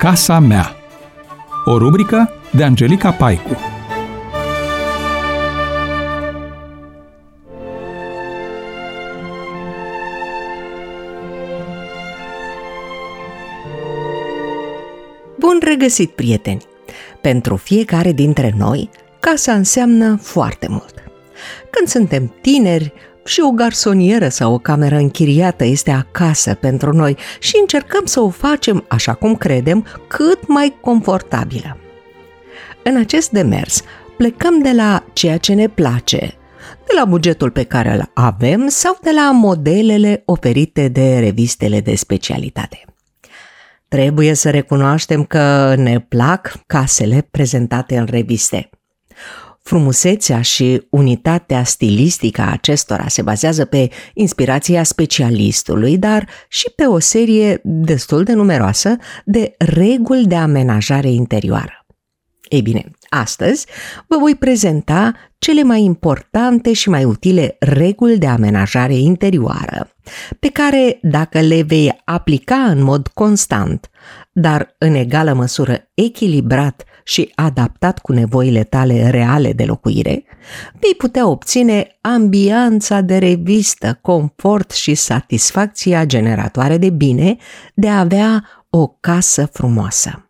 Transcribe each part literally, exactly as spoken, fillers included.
Casa mea. O rubrică de Angelica Paicu. Bun regăsit, prieteni! Pentru fiecare dintre noi, casa înseamnă foarte mult. Când suntem tineri, și o garsonieră sau o cameră închiriată este acasă pentru noi și încercăm să o facem, așa cum credem, cât mai confortabilă. În acest demers, plecăm de la ceea ce ne place, de la bugetul pe care îl avem sau de la modelele oferite de revistele de specialitate. Trebuie să recunoaștem că ne plac casele prezentate în reviste. Frumusețea și unitatea stilistică a acestora se bazează pe inspirația specialistului, dar și pe o serie destul de numeroasă de reguli de amenajare interioară. Ei bine, astăzi vă voi prezenta cele mai importante și mai utile reguli de amenajare interioară, pe care, dacă le vei aplica în mod constant, dar în egală măsură echilibrat și adaptat cu nevoile tale reale de locuire, vei putea obține ambianța de revistă, confort și satisfacția generatoare de bine de a avea o casă frumoasă.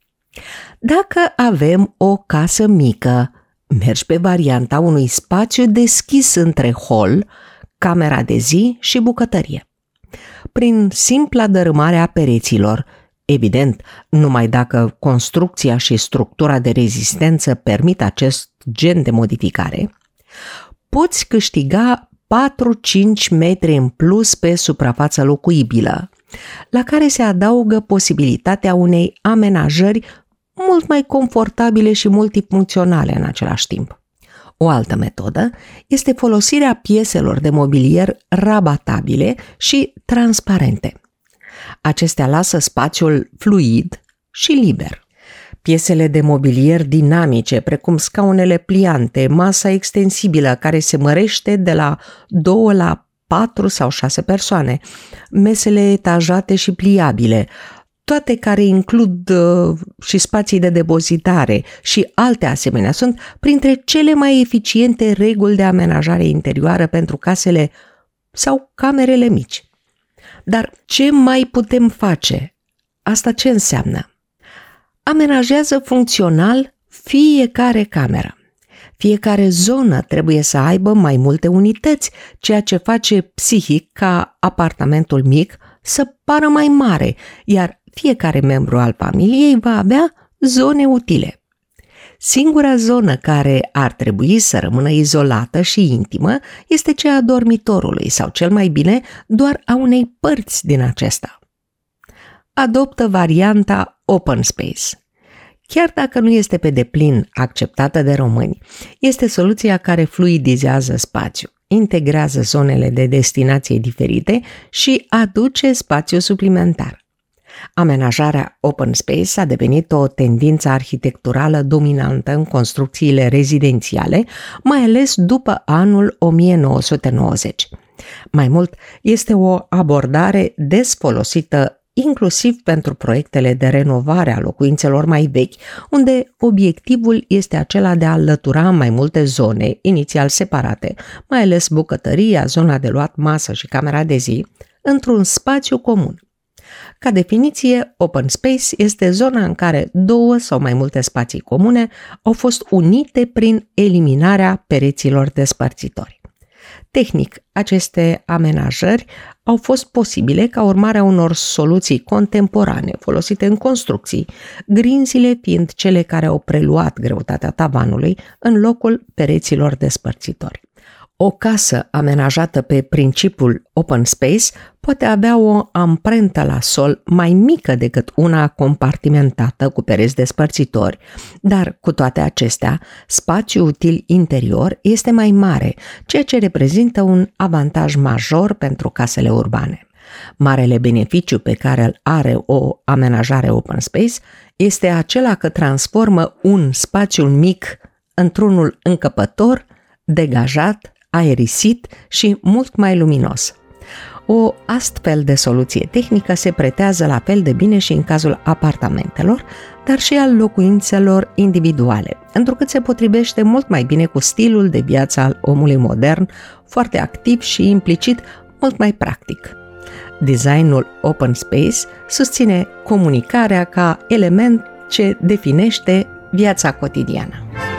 Dacă avem o casă mică, mergi pe varianta unui spațiu deschis între hol, camera de zi și bucătărie. Prin simpla dărâmare a pereților, evident, numai dacă construcția și structura de rezistență permit acest gen de modificare, poți câștiga patru-cinci metri în plus pe suprafața locuibilă, la care se adaugă posibilitatea unei amenajări mult mai confortabile și multifuncționale în același timp. O altă metodă este folosirea pieselor de mobilier rabatabile și transparente. Acestea lasă spațiul fluid și liber. Piesele de mobilier dinamice, precum scaunele pliante, masa extensibilă care se mărește de la două la patru sau șase persoane, mesele etajate și pliabile, toate care includ uh, și spații de depozitare și alte asemenea, sunt printre cele mai eficiente reguli de amenajare interioară pentru casele sau camerele mici. Dar ce mai putem face? Asta ce înseamnă? Amenajează funcțional fiecare cameră. Fiecare zonă trebuie să aibă mai multe unități, ceea ce face psihic ca apartamentul mic să pară mai mare, iar fiecare membru al familiei va avea zone utile. Singura zonă care ar trebui să rămână izolată și intimă este cea a dormitorului sau, cel mai bine, doar a unei părți din acesta. Adoptă varianta open space. Chiar dacă nu este pe deplin acceptată de români, este soluția care fluidizează spațiul, integrează zonele de destinație diferite și aduce spațiu suplimentar. Amenajarea open space a devenit o tendință arhitecturală dominantă în construcțiile rezidențiale, mai ales după anul o mie nouă sute nouăzeci. Mai mult, este o abordare des folosită inclusiv pentru proiectele de renovare a locuințelor mai vechi, unde obiectivul este acela de a alătura mai multe zone, inițial separate, mai ales bucătăria, zona de luat masă și camera de zi, într-un spațiu comun. Ca definiție, open space este zona în care două sau mai multe spații comune au fost unite prin eliminarea pereților despărțitori. Tehnic, aceste amenajări au fost posibile ca urmare a unor soluții contemporane folosite în construcții, grinzile fiind cele care au preluat greutatea tavanului în locul pereților despărțitori. O casă amenajată pe principiul open space poate avea o amprentă la sol mai mică decât una compartimentată cu pereți despărțitori, dar cu toate acestea, spațiul util interior este mai mare, ceea ce reprezintă un avantaj major pentru casele urbane. Marele beneficiu pe care îl are o amenajare open space este acela că transformă un spațiu mic într-unul încăpător, degajat, aerisit și mult mai luminos. O astfel de soluție tehnică se pretează la fel de bine și în cazul apartamentelor, dar și al locuințelor individuale, întrucât se potrivește mult mai bine cu stilul de viață al omului modern, foarte activ și implicit mult mai practic. Designul open space susține comunicarea ca element ce definește viața cotidiană.